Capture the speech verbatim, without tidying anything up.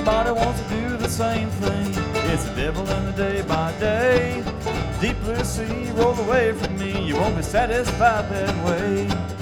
everybody wants to do the same thing. It's the devil in the day by day. Deep blue sea, roll away from me. You won't be satisfied that way.